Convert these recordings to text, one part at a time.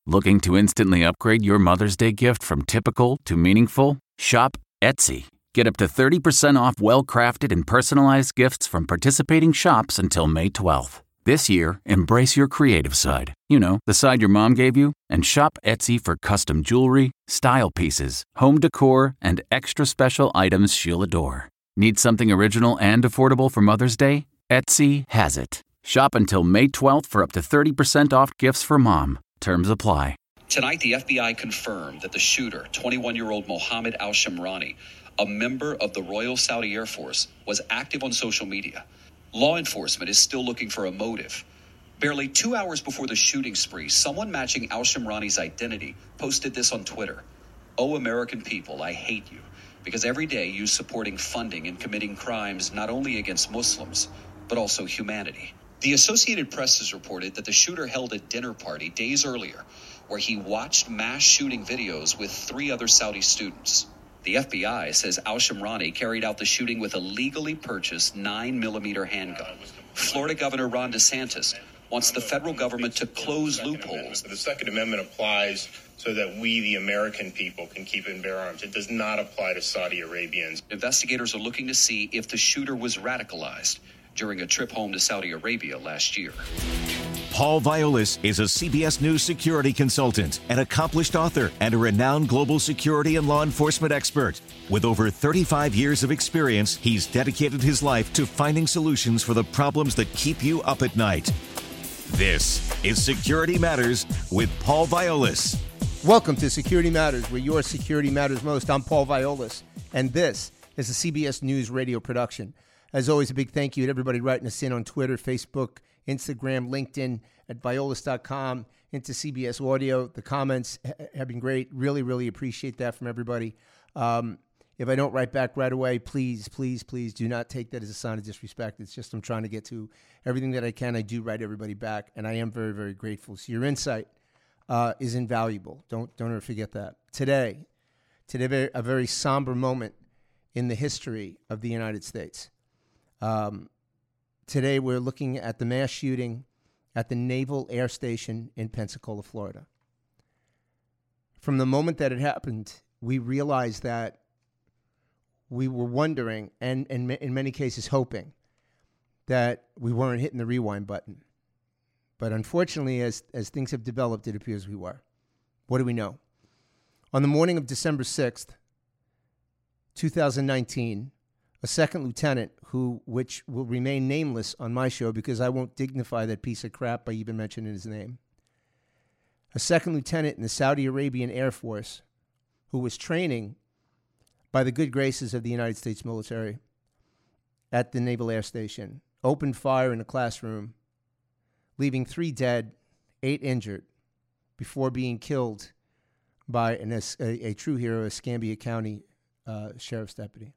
Looking to instantly upgrade your Mother's Day gift from typical to meaningful? Shop Etsy. Get up to 30% off well-crafted and personalized gifts from participating shops until May 12th. This year, embrace your creative side. You know, the side your mom gave you. And shop Etsy for custom jewelry, style pieces, home decor, and extra special items she'll adore. Need something original and affordable for Mother's Day? Etsy has it. Shop until May 12th for up to 30% off gifts for mom. Terms apply. Tonight, the FBI confirmed that the shooter, 21-year-old Mohammed al-Shamrani, a member of the Royal Saudi Air Force, was active on social media. Law enforcement is still looking for a motive. Barely 2 hours before the shooting spree, someone matching al-Shamrani's identity posted this on Twitter. "Oh, American people, I hate you, because every day you supporting funding and committing crimes not only against Muslims, but also humanity." The Associated Press has reported that the shooter held a dinner party days earlier where he watched mass shooting videos with 3 other Saudi students. The FBI says al-Shamrani carried out the shooting with a legally purchased 9mm handgun. Florida Governor Ron DeSantis wants the federal government to close loopholes. The Second Amendment applies so that we, the American people, can keep and bear arms. It does not apply to Saudi Arabians. Investigators are looking to see if the shooter was radicalized during a trip home to Saudi Arabia last year. Paul Violas is a CBS News security consultant, an accomplished author, and a renowned global security and law enforcement expert. With over 35 years of experience, he's dedicated his life to finding solutions for the problems that keep you up at night. This is Security Matters with Paul Violas. Welcome to Security Matters, where your security matters most. I'm Paul Violas, and this is a CBS News radio production. As always, a big thank you to everybody writing us in on Twitter, Facebook, Instagram, LinkedIn, at violas.com, into CBS Audio. The comments have been great. Really, really appreciate that from everybody. If I don't write back right away, please do not take that as a sign of disrespect. It's just I'm trying to get to everything that I can. I do write everybody back, and I am very, very grateful. So your insight is invaluable. Don't ever forget that. Today, a very somber moment in the history of the United States. Today, we're looking at the mass shooting at the Naval Air Station in Pensacola, Florida. From the moment that it happened, we realized that we were wondering, and in many cases hoping, that we weren't hitting the rewind button. But unfortunately, as things have developed, it appears we were. What do we know? On the morning of December 6th, 2019, a second lieutenant which will remain nameless on my show because I won't dignify that piece of crap by even mentioning his name. A second lieutenant in the Saudi Arabian Air Force who was training by the good graces of the United States military at the Naval Air Station opened fire in a classroom, leaving 3 dead, 8 injured, before being killed by a true hero, a Escambia County sheriff's deputy.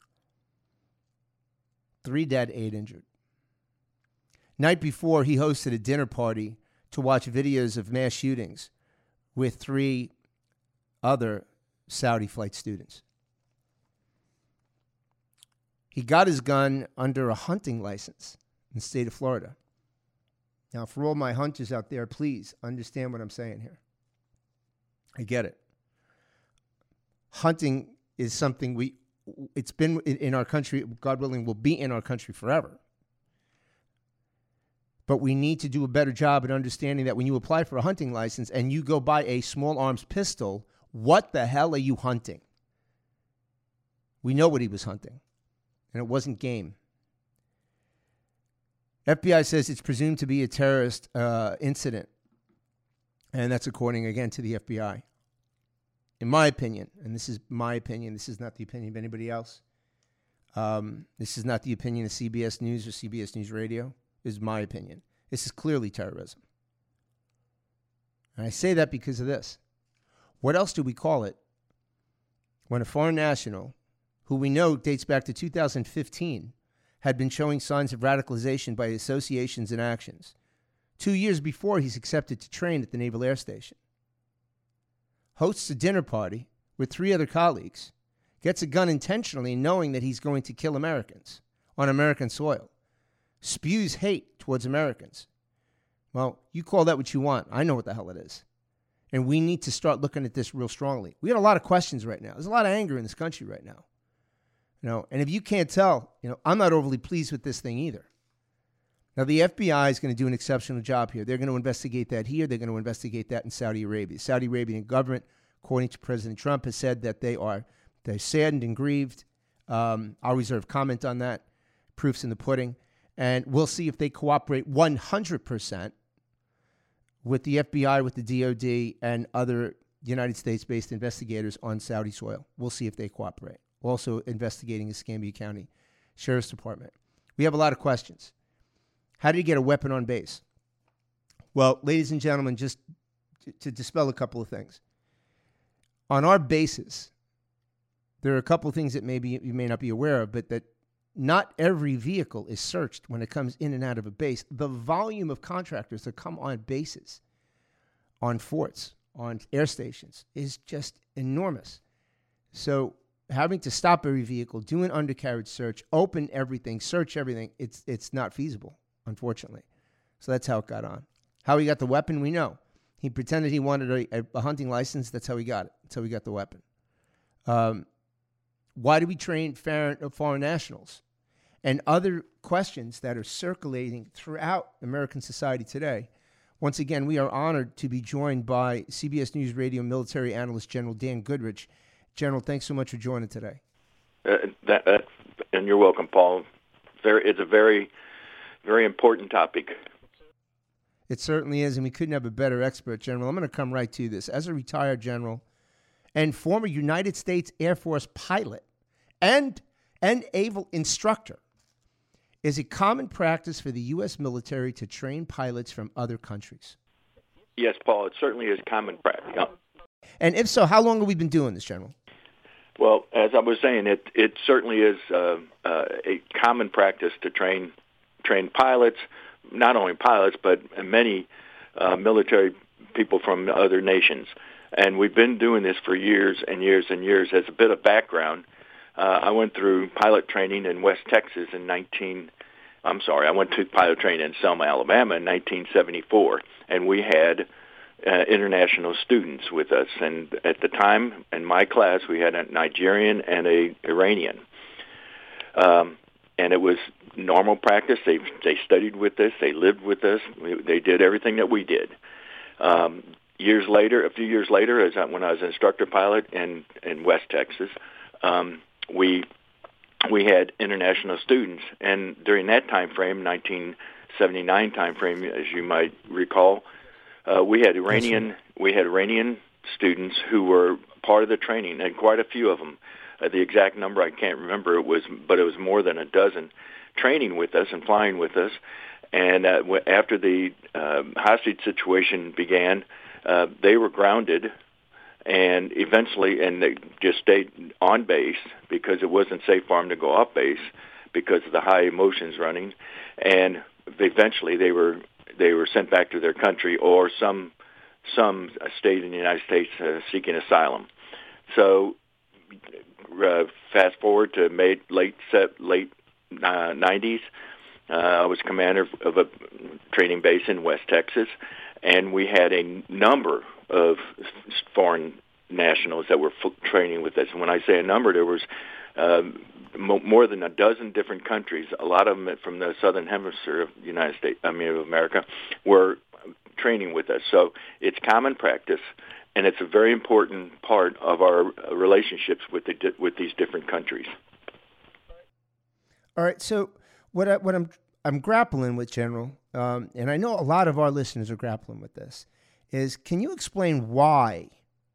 3 dead, 8 injured. Night before, he hosted a dinner party to watch videos of mass shootings with 3 other Saudi flight students. He got his gun under a hunting license in the state of Florida. Now, for all my hunters out there, please understand what I'm saying here. I get it. Hunting is something it's been in our country, God willing, will be in our country forever. But we need to do a better job at understanding that when you apply for a hunting license and you go buy a small arms pistol, what the hell are you hunting? We know what he was hunting, and it wasn't game. FBI says it's presumed to be a terrorist incident, and that's according, again, to the FBI. In my opinion, and this is my opinion, this is not the opinion of anybody else. This is not the opinion of CBS News or CBS News Radio. This is my opinion. This is clearly terrorism. And I say that because of this. What else do we call it when a foreign national, who we know dates back to 2015, had been showing signs of radicalization by associations and actions 2 years before he's accepted to train at the Naval Air Station, hosts a dinner party with 3 other colleagues, gets a gun intentionally knowing that he's going to kill Americans on American soil, spews hate towards Americans. Well, you call that what you want. I know what the hell it is. And we need to start looking at this real strongly. We got a lot of questions right now. There's a lot of anger in this country right now. And if you can't tell, I'm not overly pleased with this thing either. Now, the FBI is going to do an exceptional job here. They're going to investigate that here. They're going to investigate that in Saudi Arabia. The Saudi Arabian government, according to President Trump, has said that they're saddened and grieved. I'll reserve comment on that. Proof's in the pudding. And we'll see if they cooperate 100% with the FBI, with the DOD, and other United States-based investigators on Saudi soil. We'll see if they cooperate. Also investigating the Escambia County Sheriff's Department. We have a lot of questions. How did he get a weapon on base? Well, ladies and gentlemen, just to dispel a couple of things. On our bases, there are a couple of things that maybe you may not be aware of, but that not every vehicle is searched when it comes in and out of a base. The volume of contractors that come on bases, on forts, on air stations is just enormous. So having to stop every vehicle, do an undercarriage search, open everything, search everything, it's not feasible, unfortunately. So that's how it got on. How he got the weapon, we know. He pretended he wanted a hunting license. That's how he got it. That's how he got the weapon. Why do we train foreign nationals? And other questions that are circulating throughout American society today. Once again, we are honored to be joined by CBS News Radio military analyst General Dan Goodrich. General, thanks so much for joining today. And you're welcome, Paul. It's a very, very important topic. It certainly is, and we couldn't have a better expert, General. I'm going to come right to this. As a retired general and former United States Air Force pilot and naval instructor, is it common practice for the U.S. military to train pilots from other countries? Yes, Paul, it certainly is common practice. And if so, how long have we been doing this, General? Well, as I was saying, it certainly is a common practice to train pilots, not only pilots, but many military people from other nations. And we've been doing this for years and years and years. As a bit of background, I went through pilot training in West Texas I went to pilot training in Selma, Alabama in 1974, and we had international students with us. And at the time, in my class, we had a Nigerian and a Iranian. And it was normal practice. They studied with us. They lived with us. They did everything that we did. A few years later, when I was an instructor pilot in West Texas, we had international students, and during that time frame, 1979 time frame, as you might recall, we had Iranian students who were part of the training, and quite a few of them. The exact number I can't remember. But it was more than a dozen training with us and flying with us. And after the hostage situation began, they were grounded. And eventually, they just stayed on base because it wasn't safe for them to go off base because of the high emotions running. And eventually, they were sent back to their country, or some stayed in the United States seeking asylum. So, fast forward to late 90s, I was commander of a training base in West Texas, and we had a number of foreign nationals that were training with us. And when I say a number, there was more than a dozen different countries. A lot of them from the southern hemisphere of of America, were training with us. So it's common practice, and it's a very important part of our relationships with these different countries. All right. So what I'm grappling with, General, and I know a lot of our listeners are grappling with this, is can you explain why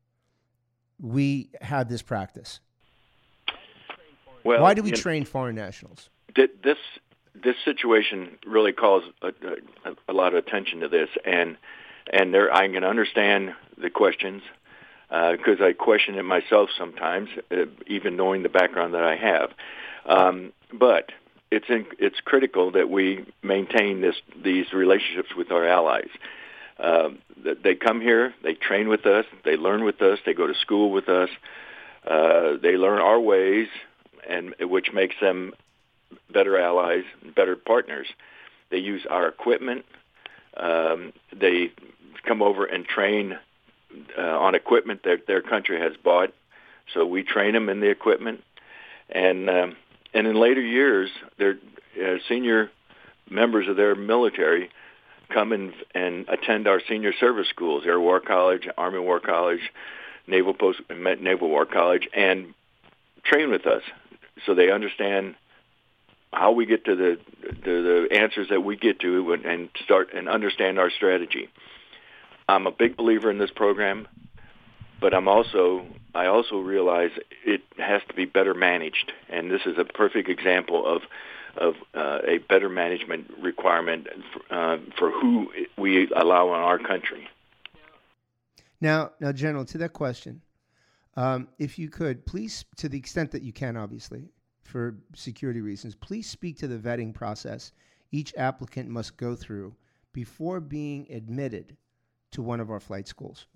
we have this practice? Well, why do we train foreign nationals? This situation really calls a lot of attention to this, and I can understand the questions because I question it myself sometimes, even knowing the background that I have. But it's critical that we maintain these relationships with our allies. They come here, they train with us, they learn with us, they go to school with us, they learn our ways, and which makes them better allies, better partners. They use our equipment. They come over and train on equipment that their country has bought. So we train them in the equipment, and in later years, their senior members of their military come and attend our senior service schools, Air War College, Army War College, Naval War College, and train with us, so they understand how we get to the answers that we get to and start and understand our strategy. I'm a big believer in this program, but I also realize it has to be better managed, and this is a perfect example of a better management requirement for who we allow in our country. Now, General, to that question, if you could, please, to the extent that you can, obviously, for security reasons, please speak to the vetting process each applicant must go through before being admitted to one of our flight schools.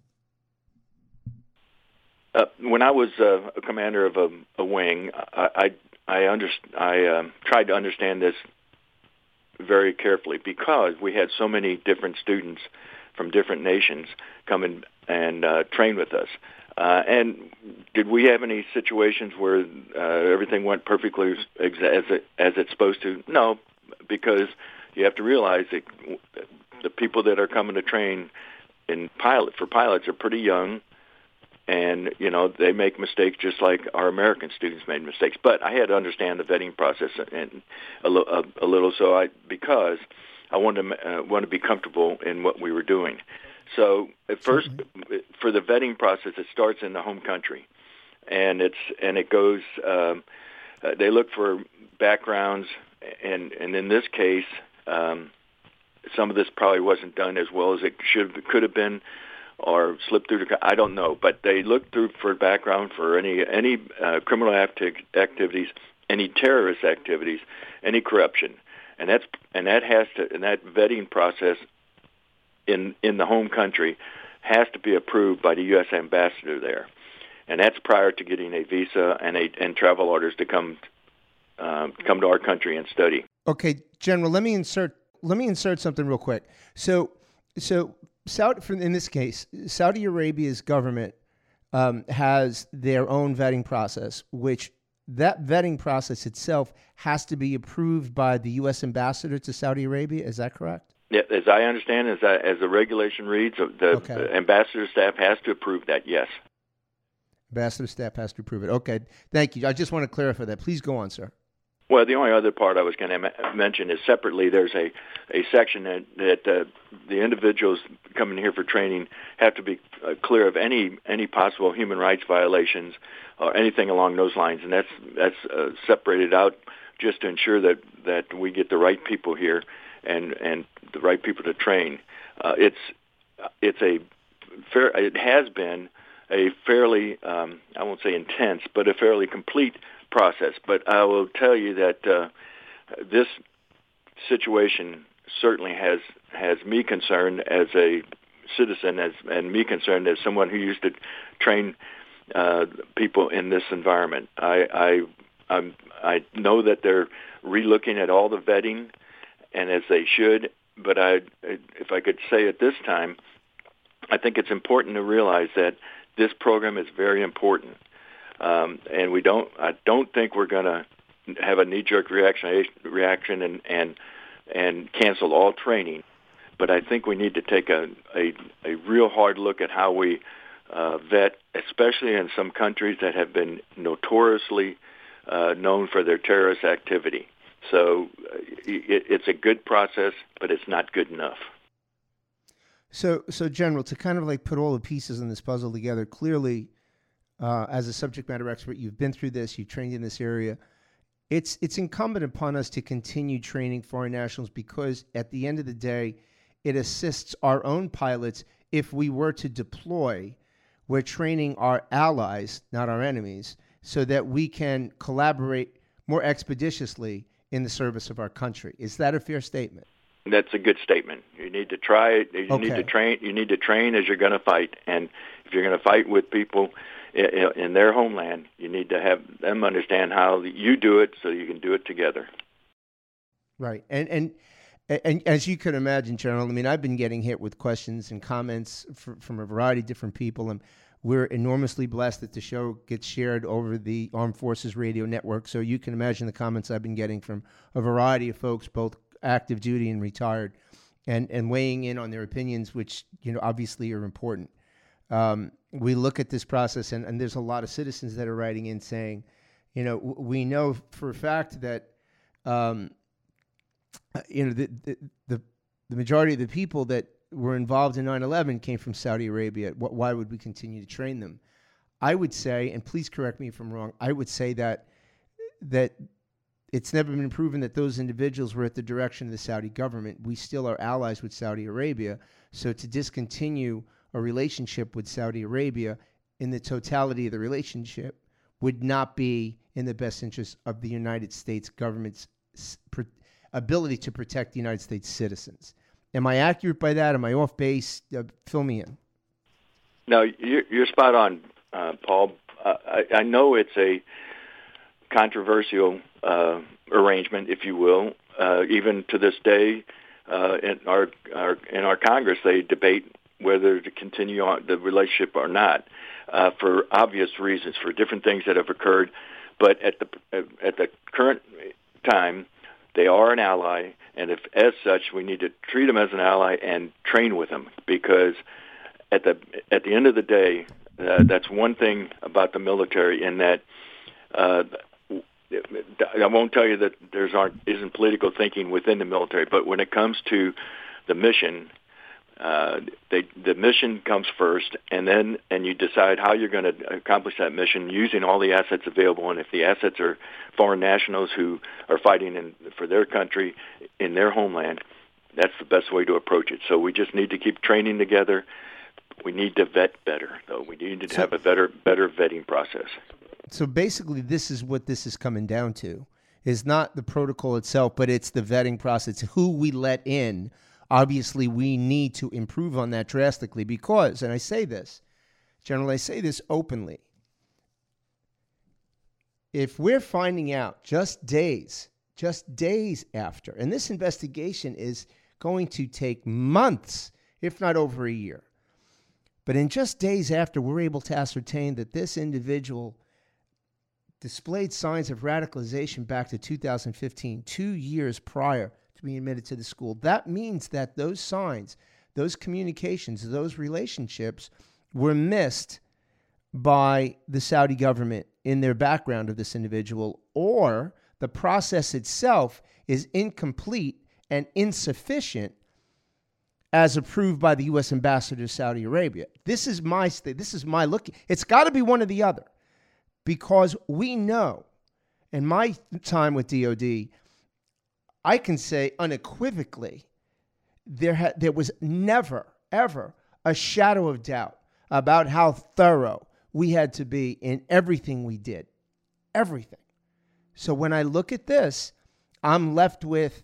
When I was a commander of a wing, I tried to understand this very carefully because we had so many different students from different nations come in and train with us. And did we have any situations where everything went perfectly as it's supposed to? No, because you have to realize that the people that are coming to train for pilots are pretty young, and they make mistakes just like our American students made mistakes. But I had to understand the vetting process and a little, because I wanted to be comfortable in what we were doing. So at first, for the vetting process, it starts in the home country, and it goes. They look for backgrounds, and in this case, some of this probably wasn't done as well as it could have been, or slipped through. I don't know, but they look through for background for any criminal activities, any terrorist activities, any corruption, and that vetting process in the home country has to be approved by the U.S. ambassador there, and that's prior to getting a visa and travel orders to come to our country and study. Okay, General, let me insert something real quick. So in this case, Saudi Arabia's government has their own vetting process, which that vetting process itself has to be approved by the U.S. ambassador to Saudi Arabia. Is that correct? Yeah, as I understand, as the regulation reads, the ambassador staff has to approve that, yes. Ambassador staff has to approve it. Okay, thank you. I just want to clarify that. Please go on, sir. Well, the only other part I was going to mention is separately there's a section that the individuals coming here for training have to be clear of any possible human rights violations or anything along those lines, and that's separated out just to ensure that we get the right people here and the right people to train. It has been a fairly I won't say intense, but a fairly complete process. But I will tell you that this situation certainly has me concerned as a citizen, and me concerned as someone who used to train people in this environment. I know that they're relooking at all the vetting, and as they should. But if I could say at this time, I think it's important to realize that this program is very important. And I don't think we're going to have a knee-jerk reaction and cancel all training. But I think we need to take a real hard look at how we vet, especially in some countries that have been notoriously known for their terrorist activity. So it's a good process, but it's not good enough. So General, to kind of like put all the pieces in this puzzle together, clearly, as a subject matter expert, you've been through this, you've trained in this area. It's incumbent upon us to continue training foreign nationals because at the end of the day, it assists our own pilots. If we were to deploy, we're training our allies, not our enemies, so that we can collaborate more expeditiously in the service of our country. Is that a fair statement? That's a good statement. You need to try it. You need to train. You need to train as you're going to fight. And if you're going to fight with people in their homeland, you need to have them understand how you do it, so you can do it together. Right. And And as you can imagine, General, I mean, I've been getting hit with questions and comments from a variety of different people, and we're enormously blessed that the show gets shared over the Armed Forces Radio Network. So you can imagine the comments I've been getting from a variety of folks, both active duty and retired, and weighing in on their opinions, which, obviously are important. We look at this process, and there's a lot of citizens that are writing in saying, we know for a fact that, the majority of the people that were involved in 9/11 came from Saudi Arabia. Why would we continue to train them? I would say, and please correct me if I'm wrong, I would say that it's never been proven that those individuals were at the direction of the Saudi government. We still are allies with Saudi Arabia. So to discontinue a relationship with Saudi Arabia in the totality of the relationship would not be in the best interest of the United States government's ability to protect the United States citizens. Am I accurate by that? Am I off base? Fill me in. No, you're spot on, Paul. I know it's a controversial arrangement, if you will. Even to this day, in our Congress, they debate whether to continue on the relationship or not, for obvious reasons, for different things that have occurred. But at the current time, they are an ally, and if as such, we need to treat them as an ally and train with them, because at the end of the day, that's one thing about the military, in that I won't tell you that isn't political thinking within the military, but when it comes to the mission, the mission comes first, and you decide how you're going to accomplish that mission using all the assets available. And if the assets are foreign nationals who are fighting for their country in their homeland, that's the best way to approach it. So we just need to keep training together. We need to vet better, though. We need to have a better vetting process. So basically, this is what this is coming down to, is not the protocol itself, but it's the vetting process, who we let in. Obviously, we need to improve on that drastically because, and I say this, General, I say this openly, if we're finding out just days after, and this investigation is going to take months, if not over a year, but in just days after, we're able to ascertain that this individual displayed signs of radicalization back to 2015, 2 years prior to being admitted to the school. That means that those signs, those communications, those relationships were missed by the Saudi government in their background of this individual, or the process itself is incomplete and insufficient as approved by the U.S. ambassador to Saudi Arabia. This is my state. This is my look. It's got to be one or the other, because we know, in my time with DOD, I can say unequivocally, there was never, ever a shadow of doubt about how thorough we had to be in everything we did. Everything. So when I look at this, I'm left with,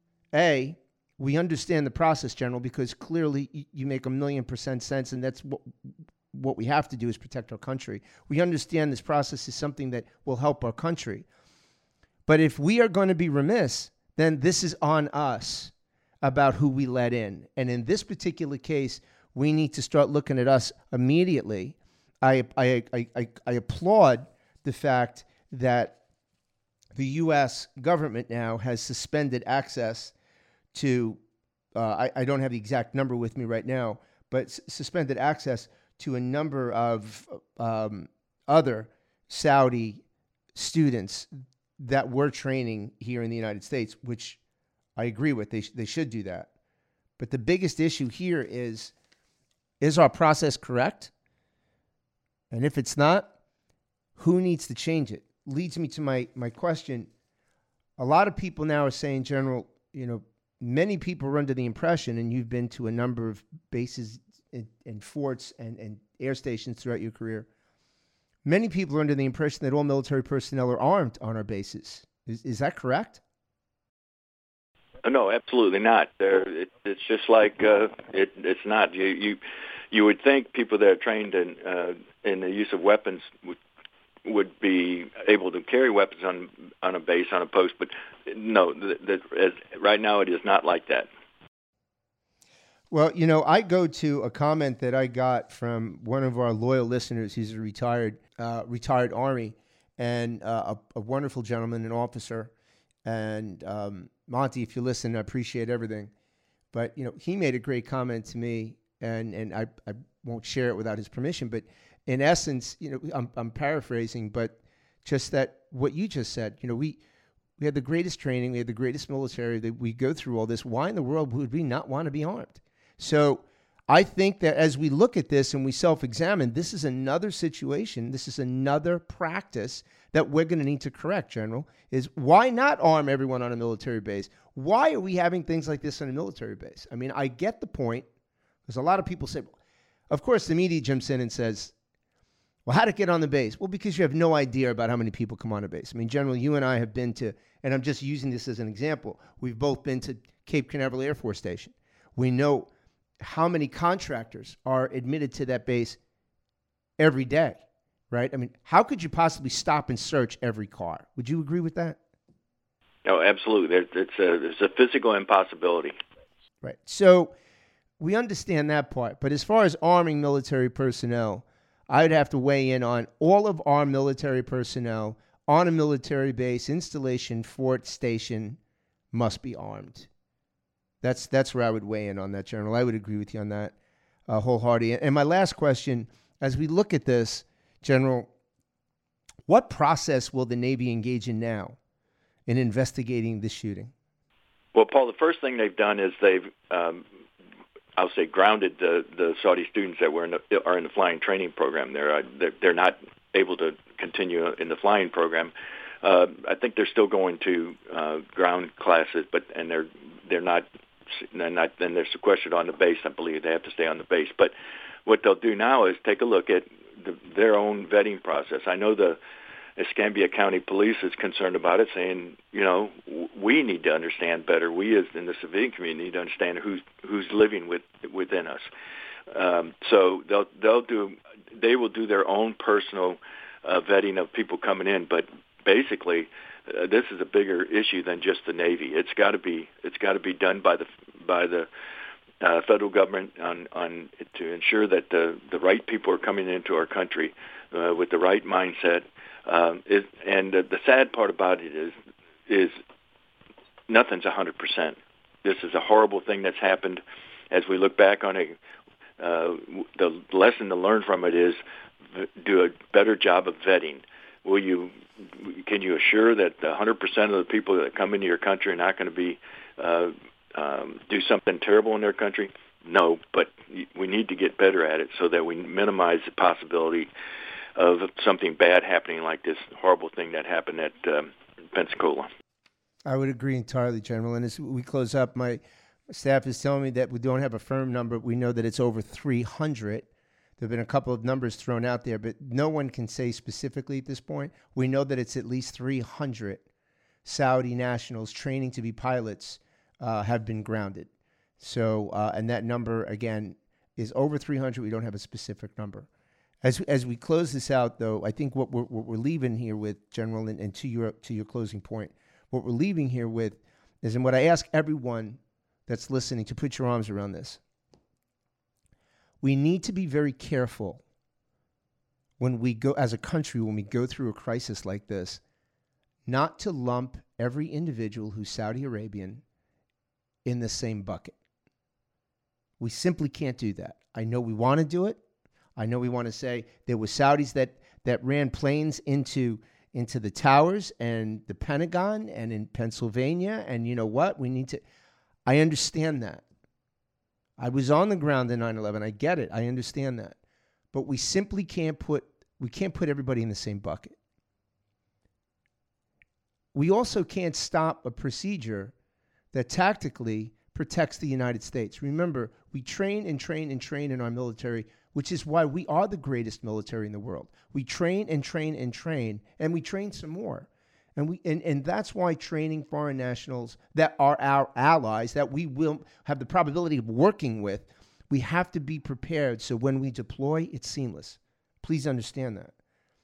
we understand the process, General, because clearly you make 1,000,000% sense, and that's what we have to do is protect our country. We understand this process is something that will help our country. But if we are going to be remiss, then this is on us about who we let in. And in this particular case, we need to start looking at us immediately. I applaud the fact that the U.S. government now has suspended access to, I don't have the exact number with me right now, but suspended access to a number of other Saudi students that were training here in the United States, which I agree with. They should do that. But the biggest issue here is our process correct? And if it's not, who needs to change it? Leads me to my question. A lot of people now are saying, General, many people are under the impression, and you've been to a number of bases and forts and air stations throughout your career, many people are under the impression that all military personnel are armed on our bases. Is that correct? No, absolutely not. It's just like it's not. You would think people that are trained in the use of weapons would be able to carry weapons on a base, on a post, but no, right now it is not like that. Well, I go to a comment that I got from one of our loyal listeners. He's a retired Army and a wonderful gentleman, an officer. And Monty, if you listen, I appreciate everything. But, he made a great comment to me, and I won't share it without his permission. But in essence, I'm paraphrasing, but just that what you just said, we had the greatest training, we had the greatest military, that we go through all this. Why in the world would we not want to be armed? So I think that as we look at this and we self-examine, this is another situation, this is another practice that we're going to need to correct, General, is why not arm everyone on a military base? Why are we having things like this on a military base? I mean, I get the point, because a lot of people say, of course, the media jumps in and says, well, how'd it get on the base? Well, because you have no idea about how many people come on a base. I mean, General, you and I have been to, and I'm just using this as an example, we've both been to Cape Canaveral Air Force Station. We know how many contractors are admitted to that base every day, right? I mean, how could you possibly stop and search every car? Would you agree with that? No, absolutely. It's a physical impossibility. Right. So we understand that part. But as far as arming military personnel, I'd have to weigh in on all of our military personnel on a military base, installation, fort, station, must be armed. That's where I would weigh in on that, General. I would agree with you on that wholeheartedly. And my last question, as we look at this, General, what process will the Navy engage in now in investigating this shooting? Well, Paul, the first thing they've done is they've, I'll say, grounded the Saudi students that are in the flying training program. They're not able to continue in the flying program. I think they're still going to ground classes, and they're not. Then they're sequestered on the base. I believe they have to stay on the base. But what they'll do now is take a look at their own vetting process. I know the Escambia County Police is concerned about it, saying, we need to understand better. We, as in the civilian community, need to understand who's living within us. So they will do their own personal vetting of people coming in, but basically, this is a bigger issue than just the Navy. It's got to be done by the federal government on to ensure that the right people are coming into our country with the right mindset. The sad part about it is nothing's 100%. This is a horrible thing that's happened. As we look back on it, the lesson to learn from it is do a better job of vetting. Can you assure that 100% of the people that come into your country are not going to be do something terrible in their country? No, but we need to get better at it so that we minimize the possibility of something bad happening like this horrible thing that happened at Pensacola. I would agree entirely, General. And as we close up, my staff is telling me that we don't have a firm number. We know that it's over 300. There have been a couple of numbers thrown out there, but no one can say specifically at this point. We know that it's at least 300 Saudi nationals training to be pilots have been grounded. So, and that number, again, is over 300. We don't have a specific number. As we close this out, though, I think what we're leaving here with, General, and to your closing point, what we're leaving here with is, and what I ask everyone that's listening to put your arms around this. We need to be very careful when we go, as a country, when we go through a crisis like this, not to lump every individual who's Saudi Arabian in the same bucket. We simply can't do that. I know we want to do it. I know we want to say there were Saudis that ran planes into the towers and the Pentagon and in Pennsylvania, and you know what? We need to. I understand that. I was on the ground in 9/11. I get it. I understand that. But we simply can't put everybody in the same bucket. We also can't stop a procedure that tactically protects the United States. Remember, we train and train and train in our military, which is why we are the greatest military in the world. We train and train and train, and we train some more. And that's why training foreign nationals that are our allies, that we will have the probability of working with, we have to be prepared so when we deploy, it's seamless. Please understand that.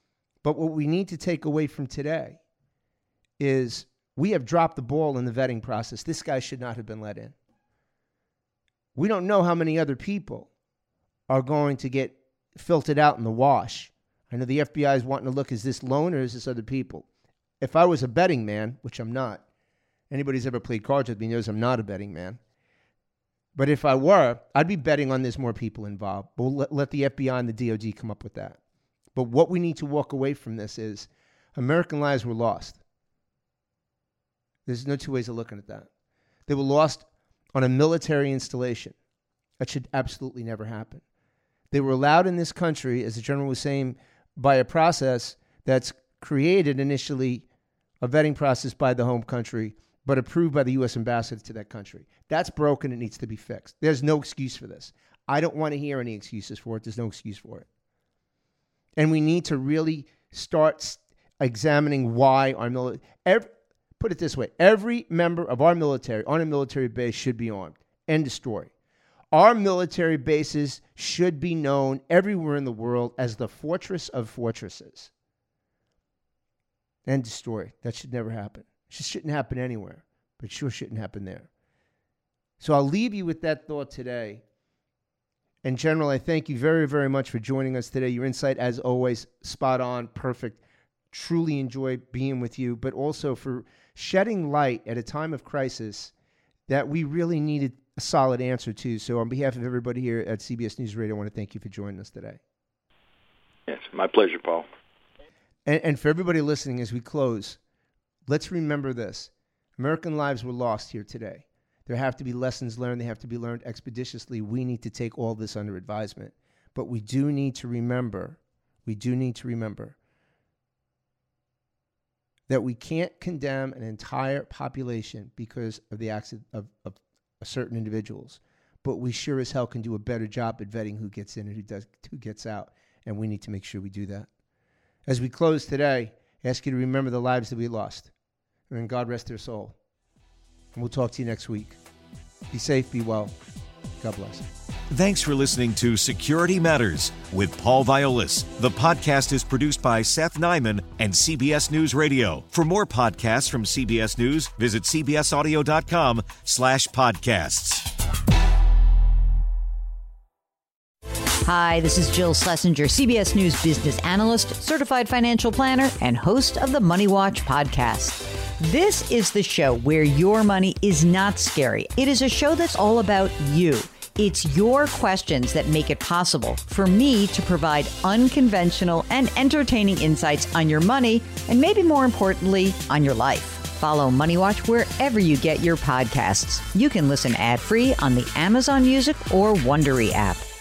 But what we need to take away from today is we have dropped the ball in the vetting process. This guy should not have been let in. We don't know how many other people are going to get filtered out in the wash. I know the FBI is wanting to look, is this loan or is this other people? If I was a betting man, which I'm not, anybody who's ever played cards with me knows I'm not a betting man. But if I were, I'd be betting on there's more people involved. But we'll let the FBI and the DOD come up with that. But what we need to walk away from this is American lives were lost. There's no two ways of looking at that. They were lost on a military installation. That should absolutely never happen. They were allowed in this country, as the general was saying, by a process that's created initially a vetting process by the home country, but approved by the U.S. ambassador to that country. That's broken. It needs to be fixed. There's no excuse for this. I don't want to hear any excuses for it. There's no excuse for it. And we need to really start examining why our military, put it this way, every member of our military on a military base should be armed. End of story. Our military bases should be known everywhere in the world as the fortress of fortresses. End of story. That should never happen. It just shouldn't happen anywhere, but it sure shouldn't happen there. So I'll leave you with that thought today. And General, I thank you very, very much for joining us today. Your insight, as always, spot on, perfect. Truly enjoy being with you, but also for shedding light at a time of crisis that we really needed a solid answer to. So on behalf of everybody here at CBS News Radio, I want to thank you for joining us today. Yes, my pleasure, Paul. And for everybody listening, as we close, let's remember this. American lives were lost here today. There have to be lessons learned. They have to be learned expeditiously. We need to take all this under advisement. But we do need to remember that we can't condemn an entire population because of the acts of certain individuals. But we sure as hell can do a better job at vetting who gets in and who gets out. And we need to make sure we do that. As we close today, I ask you to remember the lives that we lost. And God rest their soul. And we'll talk to you next week. Be safe, be well. God bless. Thanks for listening to Security Matters with Paul Violas. The podcast is produced by Seth Nyman and CBS News Radio. For more podcasts from CBS News, visit cbsaudio.com/podcasts. Hi, this is Jill Schlesinger, CBS News business analyst, certified financial planner, and host of the Money Watch podcast. This is the show where your money is not scary. It is a show that's all about you. It's your questions that make it possible for me to provide unconventional and entertaining insights on your money, and maybe more importantly, on your life. Follow Money Watch wherever you get your podcasts. You can listen ad-free on the Amazon Music or Wondery app.